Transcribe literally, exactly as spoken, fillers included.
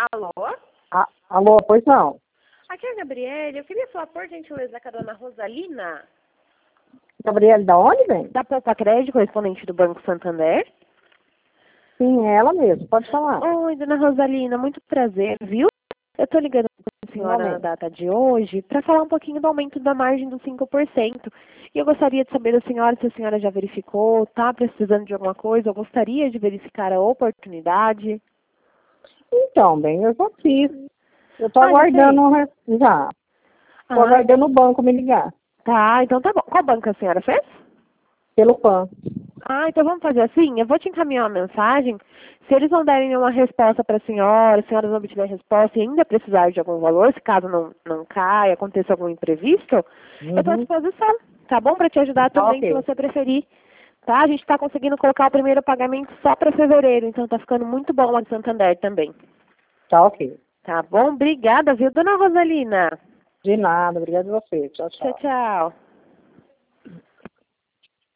Alô? A- Alô, pois não. Aqui é a Gabriele. Eu queria falar, por gentileza, com a dona Rosalina. Gabriele, da onde vem? Da Poupa Crédito, correspondente do Banco Santander. Sim, é ela mesmo, pode falar. Oi, dona Rosalina, muito prazer, viu? Eu tô ligando para a senhora na Igualmente. data de hoje para falar um pouquinho do aumento da margem dos cinco por cento. E eu gostaria de saber da senhora se a senhora já verificou, tá precisando de alguma coisa, eu gostaria de verificar a oportunidade. Então, bem, eu já fiz. Eu tô Ah, já aguardando fez? um re- já. Tô Ah, aguardando o banco me ligar. tá, então tá bom. Qual banco a senhora fez? Pelo P A N. Ah, então vamos fazer assim, eu vou te encaminhar uma mensagem, se eles não derem uma resposta para a senhora, a senhora não obtiver resposta e ainda precisar de algum valor, se caso não, não caia, aconteça algum imprevisto, eu estou à Uhum. disposição, tá bom? Para te ajudar Tá também, se ok. você preferir, tá? A gente está conseguindo colocar o primeiro pagamento só para fevereiro, então tá ficando muito bom a de Santander também. Tá ok. Tá bom? Obrigada, viu, dona Rosalina? De nada, obrigado a você. Tchau, Tchau, tchau. tchau.